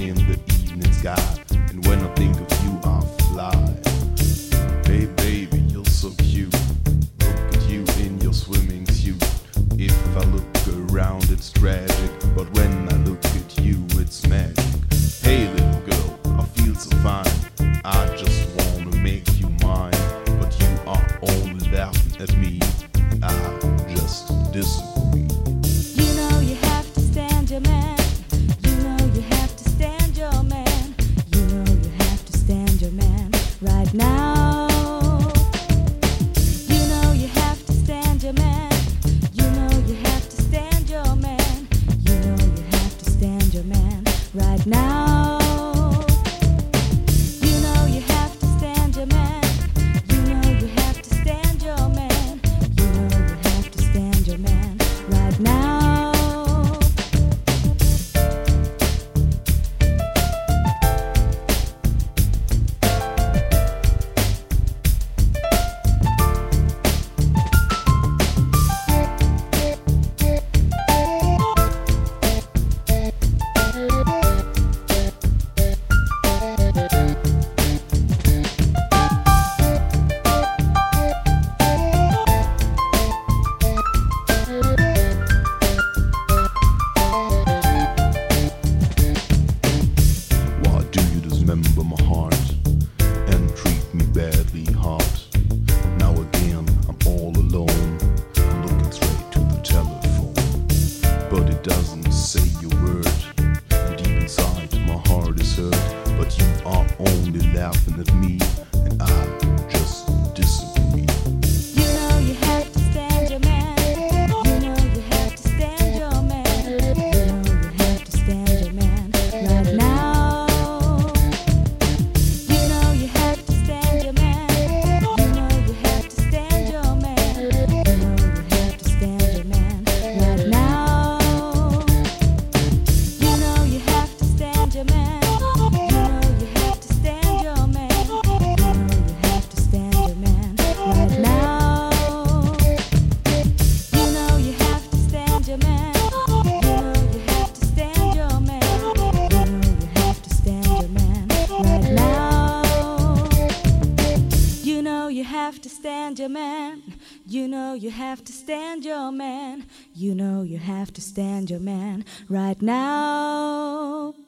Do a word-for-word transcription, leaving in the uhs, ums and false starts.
in the evening sky. And when I think of you, I fly. Hey baby, you're so cute. Look at you in your swimming suit. If I look around, it's tragic, but when I look at you, it's magic. Hey little girl, I feel so fine. I just wanna make you mine, but you are only laughing at me, and I just disagree. You know you have to stand your man. You know you have to stand your man. You know you have to stand your man right now. You know you have to stand your man. You know you have to stand your man. You know you have to stand your man right now. You know you have to stand your man. You know you have to stand your man. You know you have to stand your man right now. Why do you dismember my heart and treat me badly, heart? Now again, I'm all alone. I'm looking straight to the telephone, but it doesn't say a word. And deep inside, my heart is hurt, but you are only laughing at me, and I just disagree. You know you have to stand your man. You know you have to stand your man. You know you have to stand your man right now. You know you have to stand your man. You know you have to stand your man. You know you have to stand your man right now. You know you have to stand your man. You know you have to stand your man. You know you have to stand your man right now. You know you have to stand your man. You know you have to stand your man. You know you have to stand your man right now. You know you have to stand your man. You know you have to stand your man. You know you have to stand your man right now.